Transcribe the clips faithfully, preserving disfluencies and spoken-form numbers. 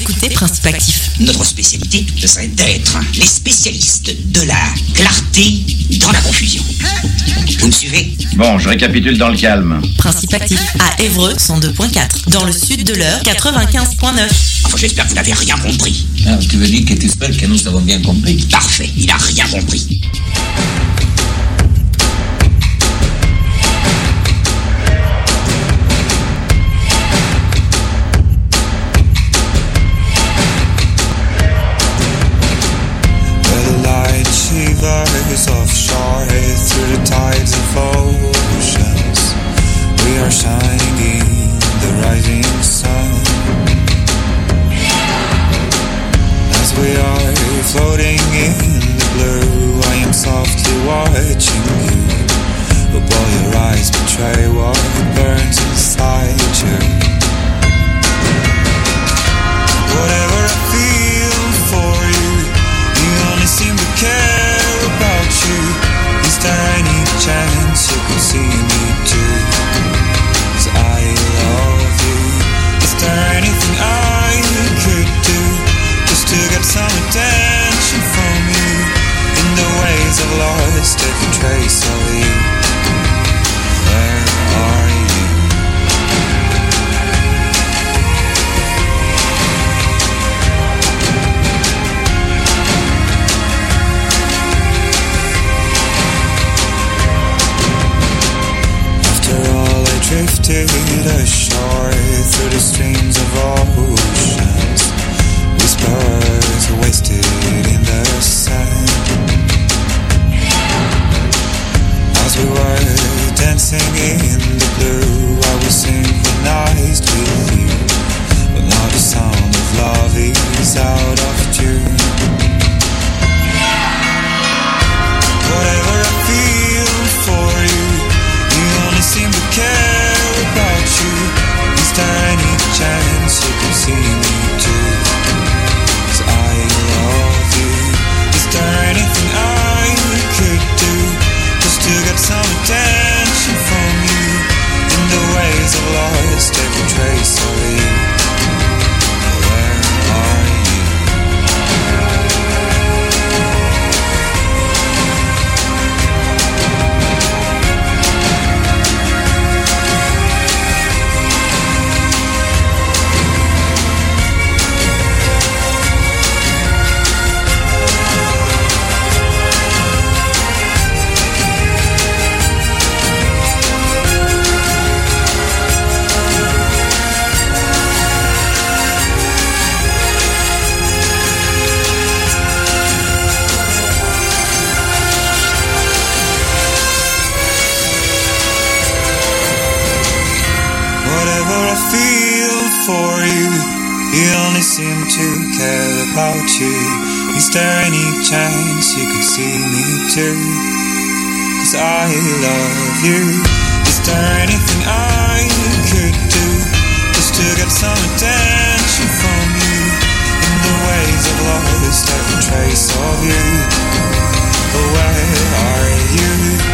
écoutez Principe Actif. Notre spécialité, ce serait d'être les spécialistes de la clarté dans la confusion. Vous me suivez? Bon, je récapitule dans le calme. Principe Actif à Évreux cent deux virgule quatre. Dans le sud de l'Eure quatre-vingt-quinze virgule neuf. Enfin, j'espère que vous n'avez rien compris. Ah, tu veux dire que tu espères que nous avons bien compris? Parfait, il n'a rien compris. Offshore through the tides of oceans, we are shining in the rising sun. As we are floating in the blue, I am softly watching you. But while your eyes betray what burns inside you, whatever I feel for you, you only seem to care about you. Is there any chance you could see me too? 'Cause I love you. Is there anything I could do just to get some attention from you? In the ways I've lost every trace of you. Where are you? Drifted ashore through the streams of oceans, whispers wasted in the sand. As we were dancing in the blue, I was synchronized with you. But now the sound of love is out of tune. Whatever I feel for you, you only seem to care about you. Is there any chance you can see me too? 'Cause I love you. Is there anything I could do just to get some attention from you? In the ways I've lost every trace of you. Where are you? You only seem to care about you. Is there any chance you could see me too? 'Cause I love you. Is there anything I could do just to get some attention from you? In the ways I've lost every trace of you. But where are you?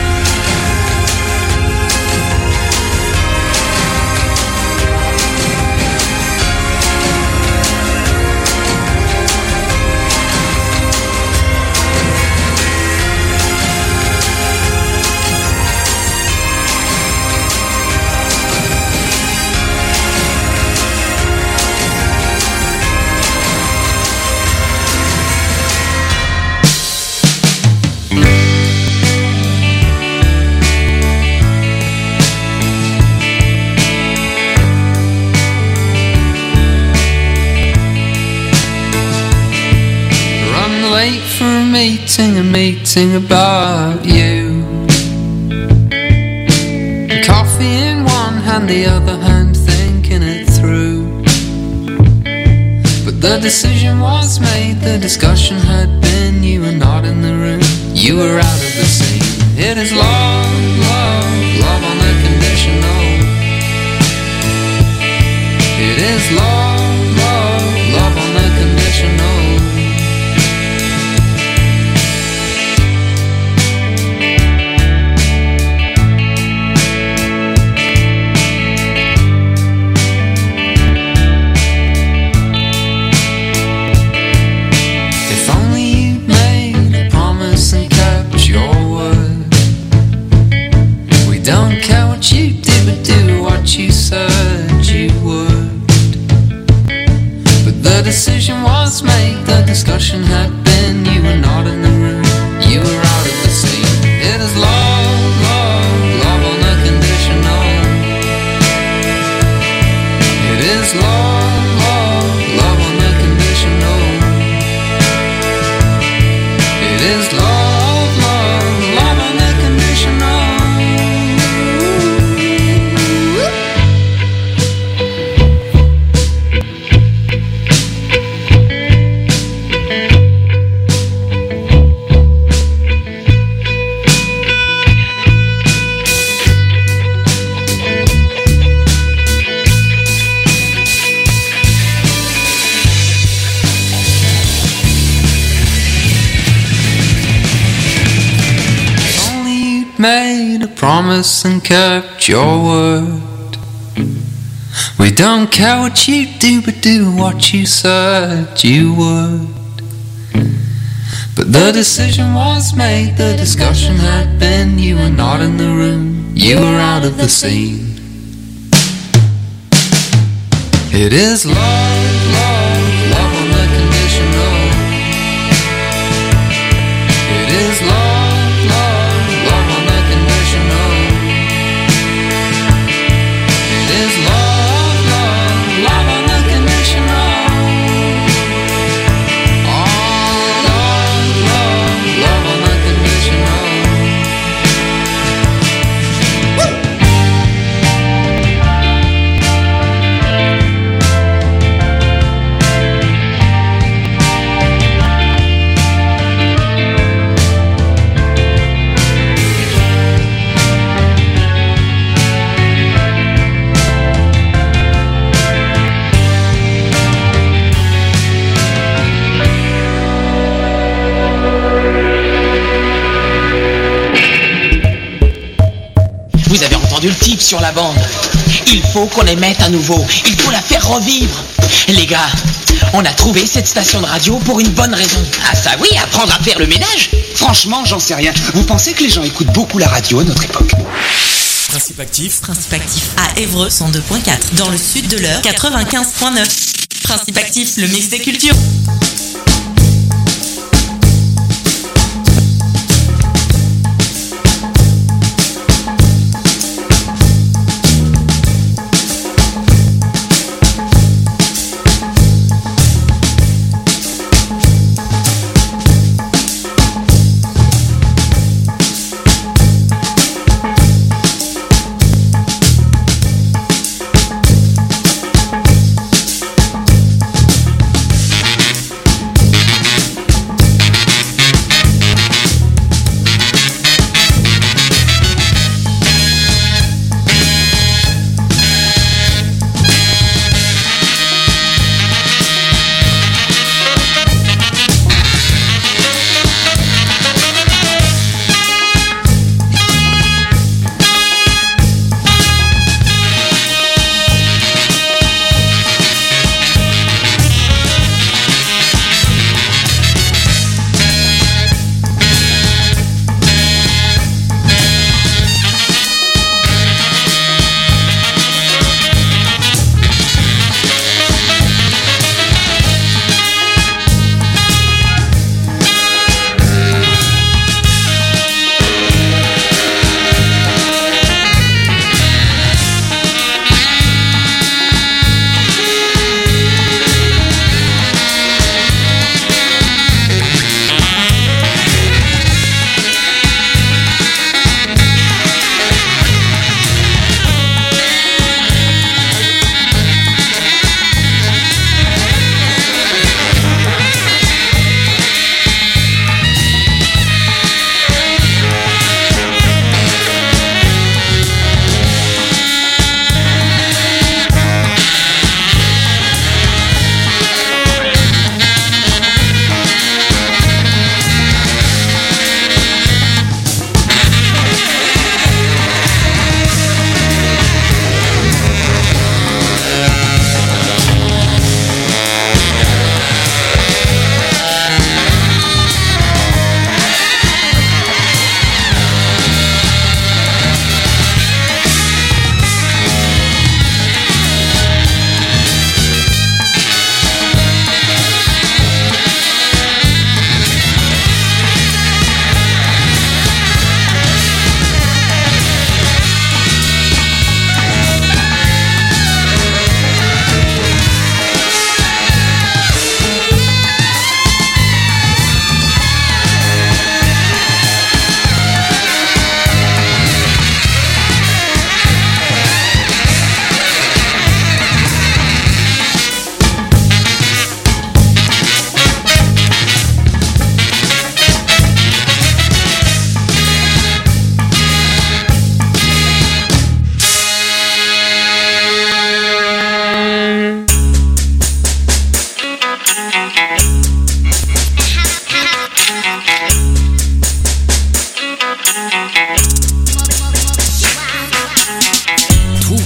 Meeting a meeting about you. Coffee in one hand, the other hand thinking it through. But the decision was made, the discussion had been, you were not in the room, you were out of the scene. It is love, love, love on the conditional. It is love, love, love on the conditional. what you said you would. But the decision was made, the discussion had been, you were not in the room, you were out of the scene. It is love, love, love on the conditional. It is love, love, love on the conditional. It is love, love, love on the conditional. Made a promise and kept your word. We don't care what you do, but do what you said you would. But the decision was made, the discussion had been, you were not in the room, you were out of the scene. It is love, love, love on the conditional. It is love. Vous avez entendu le type sur la bande. Il faut qu'on les mette à nouveau. Il faut la faire revivre. Les gars, on a trouvé cette station de radio pour une bonne raison. Ah ça oui, apprendre à faire le ménage. Franchement, j'en sais rien. Vous pensez que les gens écoutent beaucoup la radio à notre époque? Principe actif. Principe actif à Évreux cent deux point quatre. Dans le sud de l'Eure quatre-vingt-quinze point neuf. Principe actif, le mix des cultures.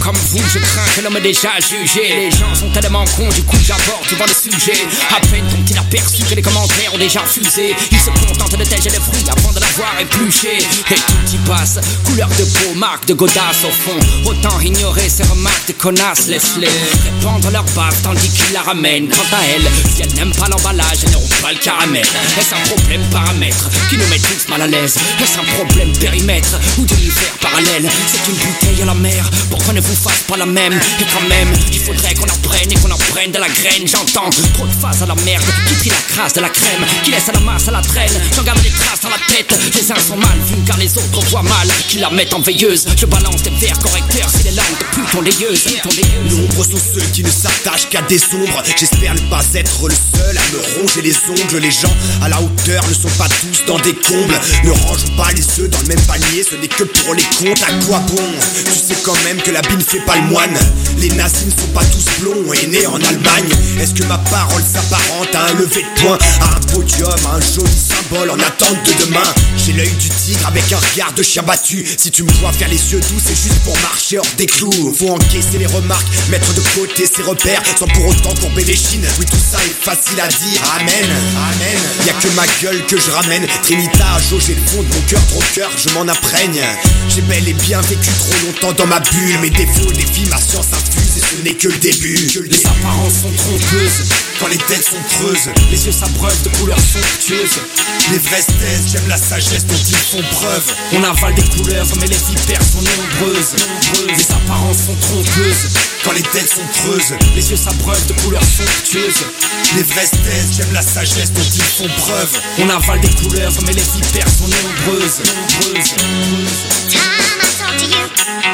comme vous, je crains que l'homme ait déjà jugé. Les gens sont tellement cons, du coup j'aborde souvent le sujet. À peine ont-ils aperçu que les commentaires ont déjà fusé. Ils se contentent de têcher les fruits avant de l'avoir épluché. Et tout y passe, couleur de peau, marque de godasse au fond. Autant ignorer ces remarques de connasses, laisse-les répandre leur bave tandis qu'ils la ramènent. Quant à elles, si elles n'aiment pas l'emballage, elles n'auront pas le caramel. Est-ce un problème paramètre qui nous met tous mal à l'aise? Est-ce un problème périmètre ou d'univers parallèle? C'est une bouteille à la mer, pourquoi ne vous fasse pas la même? Et quand même, il faudrait qu'on apprenne et qu'on en prenne de la graine. J'entends trop de phases à la merde qui trient la crasse de la crème, qui laisse à la masse à la traîne. J'en garde des traces dans la tête. Les uns sont mal vus car les autres voient mal, qui la mettent en veilleuse. Je balance des vers correcteurs, c'est les langues de Pluton légueuses. Nombreux sont ceux qui ne s'attachent qu'à des ombres. J'espère ne pas être le seul à me ronger les ongles. Les gens à la hauteur ne sont pas tous dans des combles. Ne rangeons pas les œufs dans le même panier, ce n'est que pour les comptes. À quoi bon? Tu sais quand même que la bille ne fait pas le moine. Les nazis ne sont pas tous blonds et nés en Allemagne. Est-ce que ma parole s'apparente à un lever de poing, à un podium, à un joli symbole en attente de demain? J'ai l'œil du tigre avec un regard de chien battu. Si tu me vois faire les yeux doux, c'est juste pour marcher hors des clous. Faut encaisser les remarques, mettre de côté ses repères, sans pour autant courber les chines. Oui, tout ça est facile à dire, amen, amen. Y'a que ma gueule que je ramène. Trinita a jaugé le fond de mon cœur, trop cœur, je m'en imprègne. J'ai bel et bien vécu trop longtemps dans ma bulle. Mes défauts défient ma science infuse et ce n'est que le début. Que le les début. apparences sont trompeuses, Quand les têtes sont creuses, les yeux s'abreuvent de couleurs somptueuses. les vraies thèses, j'aime la sagesse dont ils font preuve. On avale des couleurs mais les vipères sont nombreuses. Nombreuses. Les apparences sont trompeuses, Quand les têtes sont creuses, les yeux s'abreuvent de couleurs somptueuses. les vraies thèses, j'aime la sagesse dont ils font preuve. On avale des couleurs mais les vipères sont nombreuses. Nombreuses. Time I talk to you,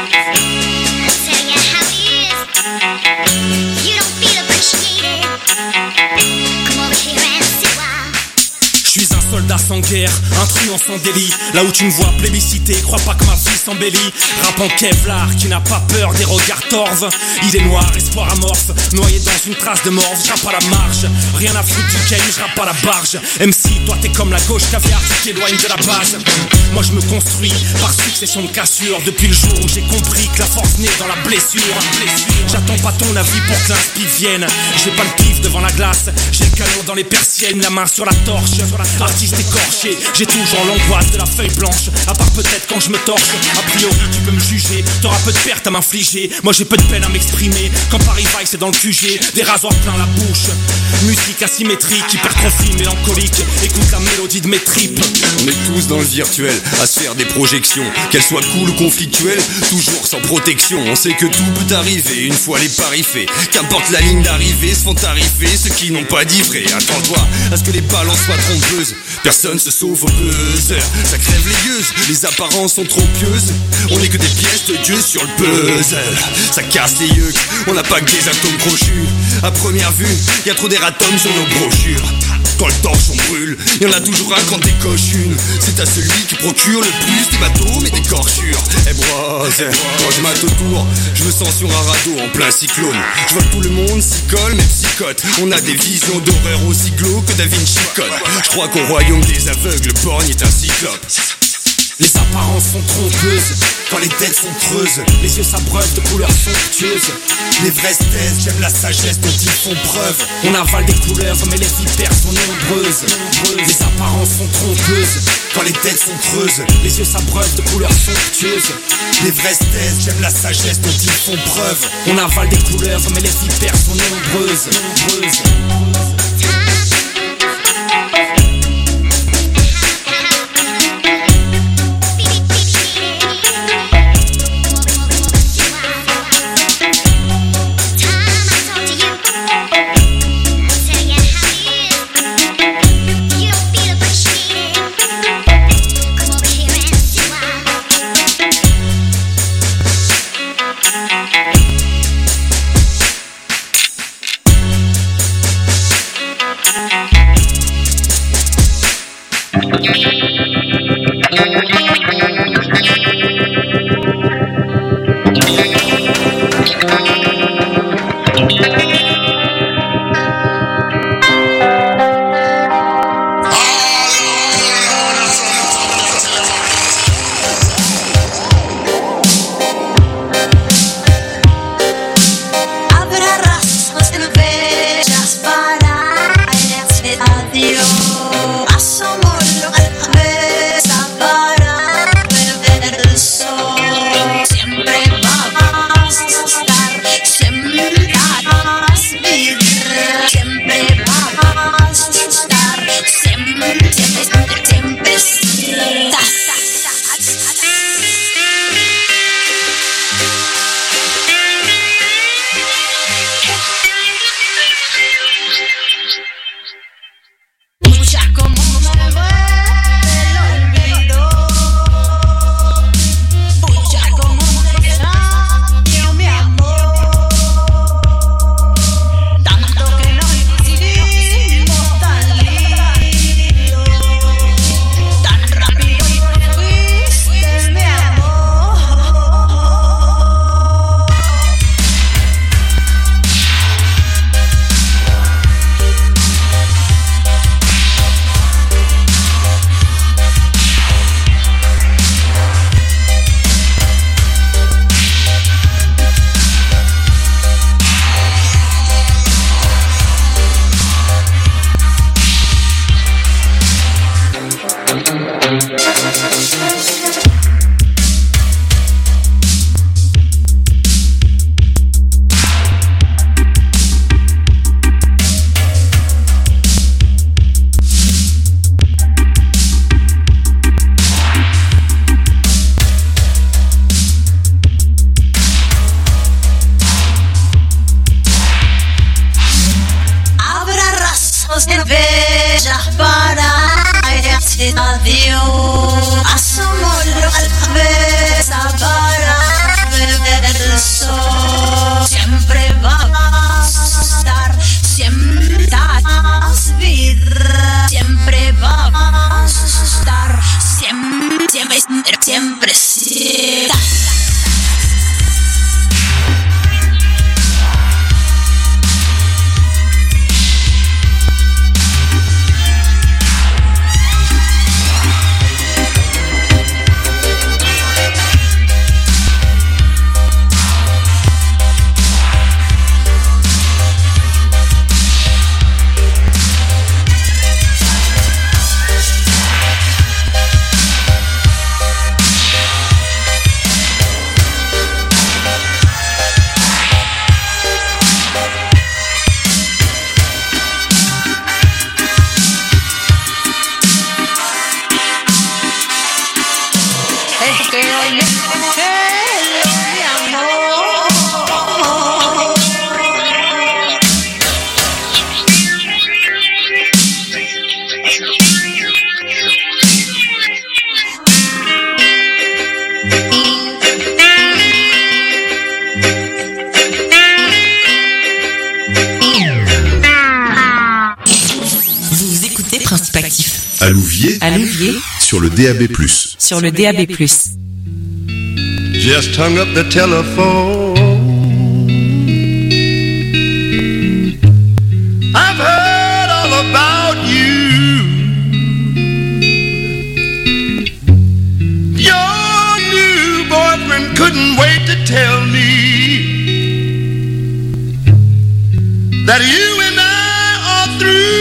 tell you how it is. You don't feel appreciated. Come over here and sit while. Je suis un soldat sans guerre, un truand sans délit. Là où tu me vois plébiscité, crois pas que ma vie s'embellit. Rap en Kevlar qui n'a pas peur des regards torves. Il est noir, espoir amorphe, noyé dans une trace de morve. J'rappe à la marge, rien à foutre du game, j'rappe à la barge. M C, toi t'es comme la gauche caviar qui t'éloigne de la base. Moi je me construis par succession de cassures. Depuis le jour où j'ai compris que la force naît dans la blessure. J'attends pas ton avis pour que l'inspi vienne. J'ai pas le pif devant la glace, j'ai le canon dans les persiennes, la main sur la torche. Artiste écorché, j'ai toujours l'angoisse de la feuille blanche. À part peut-être quand je me torche. A priori tu peux me juger, t'auras peu de pertes à m'infliger. Moi j'ai peu de peine à m'exprimer. Quand Paris Vice c'est dans le Q G, des rasoirs plein la bouche. Musique asymétrique, hypertrophie mélancolique. Écoute la mélodie de mes tripes. On est tous dans le virtuel, à se faire des projections. Qu'elles soient cool ou conflictuelles, toujours sans protection. On sait que tout peut arriver une fois les paris faits. Qu'importe la ligne d'arrivée, se font tarifer ceux qui n'ont pas d'ivré. Attends-toi à ce que les balances soient trompeuses. Personne se sauve au buzzer, ça crève les gueuses. Les apparences sont trop pieuses. On n'est que des pièces de Dieu sur le puzzle. Ça casse les yeux, on n'a pas que des atomes crochus. À première vue, y a trop d'erratums sur nos brochures. Quand le torchon brûle, y'en a toujours un quand décoche une. C'est à celui qui procure le plus des bateaux mais des corchures. Eh brother, quand je mate autour, je me sens sur un radeau en plein cyclone. Je vois que tout le monde s'y colle mais psychote. On a des visions d'horreur aussi glauques que Da Vinci Code. Je crois qu'au royaume des aveugles, Borgne est un cyclope. Les apparences sont trompeuses, Quand les têtes sont creuses, les yeux s'abreuvent de couleurs somptueuses. les vraies thèses, j'aime la sagesse dont ils font preuve. On avale des couleurs mais les vipères sont nombreuses. Nombreuses. Les apparences sont trompeuses, Quand les têtes sont creuses, les yeux s'abreuvent de couleurs somptueuses. les vraies thèses, j'aime la sagesse dont ils font preuve. On avale des couleurs mais les vipères sont nombreuses. Nombreuses. Vamos a beijar para esse navio. Asomolho a cabeça para beber el sol. Siempre vamos a estar, siempre vamos a vivir. Siempre vamos a estar, siempre, siempre, siempre, siempre. À Louviers, à Louviers, sur le D A B plus. Sur le D A B plus. Just hung up the telephone. I've heard all about you. Your new boyfriend couldn't wait to tell me that you and I are through.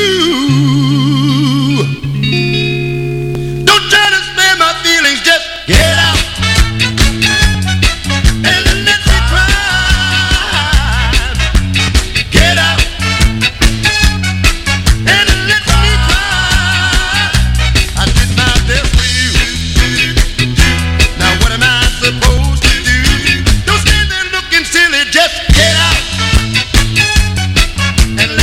And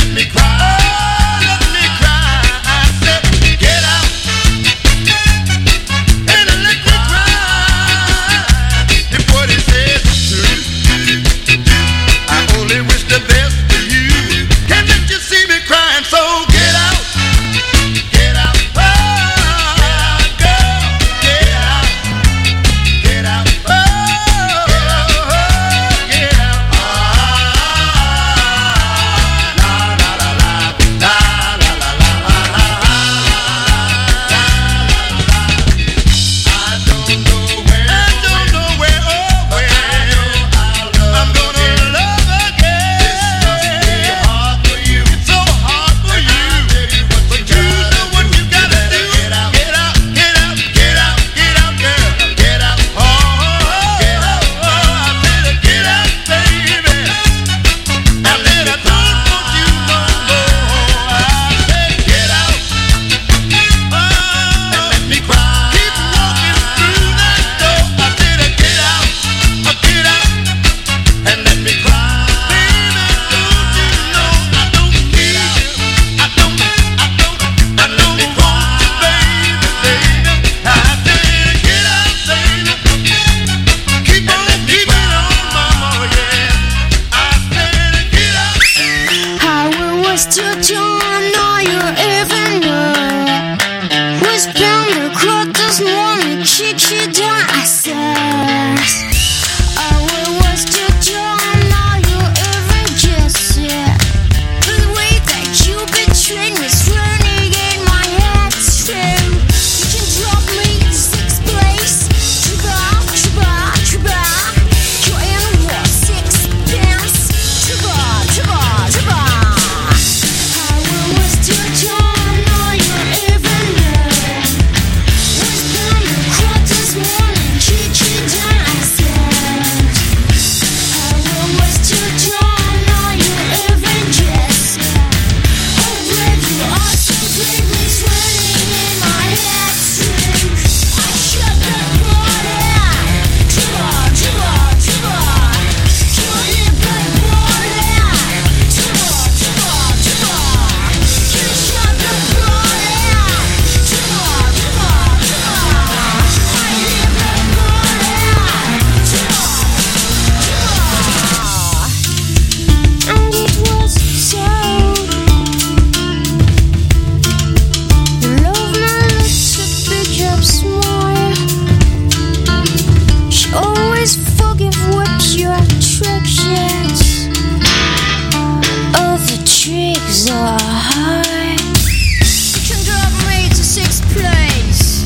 All the tricks are high. You can drive me to sixth place.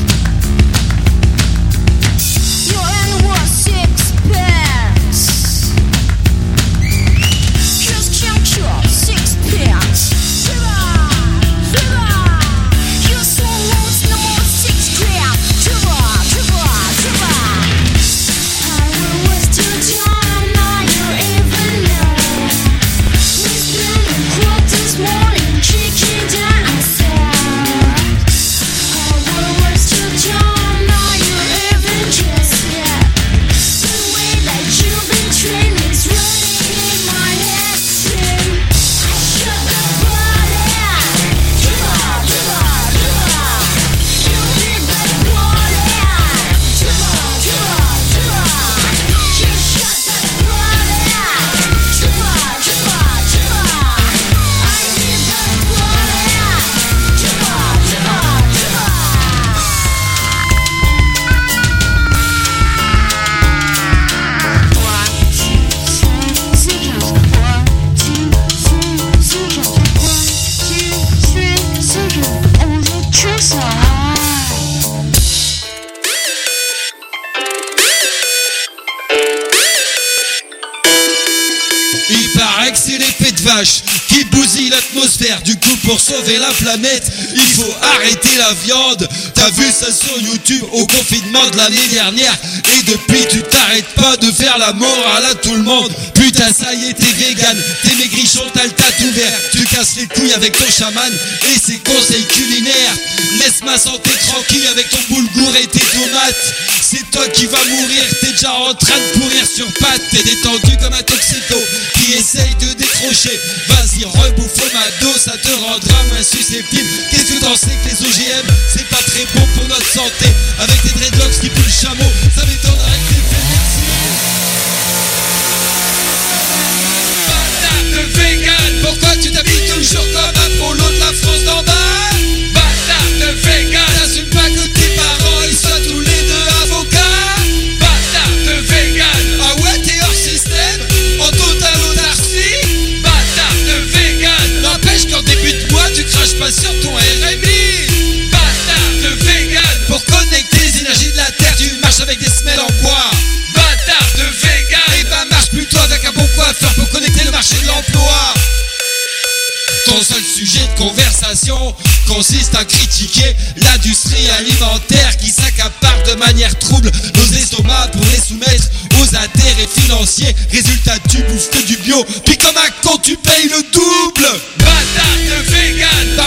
Your end was sixpence. Just count your sixpence. Shiver, shiver. Your soul wants no more six grand. Shiver, shiver, shiver. I will waste your time, now you even know. We spent a quote this morning, kicking downstairs. I will waste your time, now you even guess it. The way that you've been trained is running in my head. I shut the body. Shiver, shiver, shiver. You hit that body. Shiver, shiver, shiver. You shut that body. Shiver, shiver, shiver. I hit that body. Shiver, shiver, shiver. Il paraît que c'est l'épée de vache qui bousille l'atmosphère. Du coup, pour sauver la planète, il faut arrêter la viande. T'as vu ça sur YouTube au confinement de l'année dernière. Et depuis, tu t'arrêtes pas de faire la morale à tout le monde. Putain, ça y est, t'es vegan, t'es maigrichon, t'as le tatou vert. Tu casses les couilles avec ton chaman et ses conseils culinaires. Laisse ma santé tranquille avec ton boulgour et tes tomates. C'est toi qui vas mourir, t'es déjà en train de pourrir sur pattes. T'es détendu comme un toxito qui essaye de décrocher. Vas-y, rebouffe ma dose, ça te rendra moins susceptible. Qu'est-ce que t'en sais que les O G M, c'est pas très bon pour notre santé. Avec des dreadlocks qui puent le chameau, ça m'étonnerait que t'aies fait médecine. Bâtard de vegan, pourquoi tu t'habilles toujours comme un polo de la France d'en bas? Bâtard de vegan, t'assumes pas que tes parents ils soient tous les deux avocats? Bâtard de vegan, ah ouais t'es hors système, en totale autarcie? Bâtard de vegan, n'empêche qu'en début de mois tu craches pas sur ton R M I. Bâtard de vegan, pour connecter les énergies de la terre tu marches avec des semelles en bois. Bâtard de vegan, et bah marche plutôt avec un bon coiffeur pour connecter le marché de l'emploi. Ton seul sujet de conversation consiste à critiquer l'industrie alimentaire qui s'accapare de manière trouble nos estomacs pour les soumettre aux intérêts financiers. Résultat, tu bouffes que du bio, puis comme un con tu payes le double. Bâtard de vegan,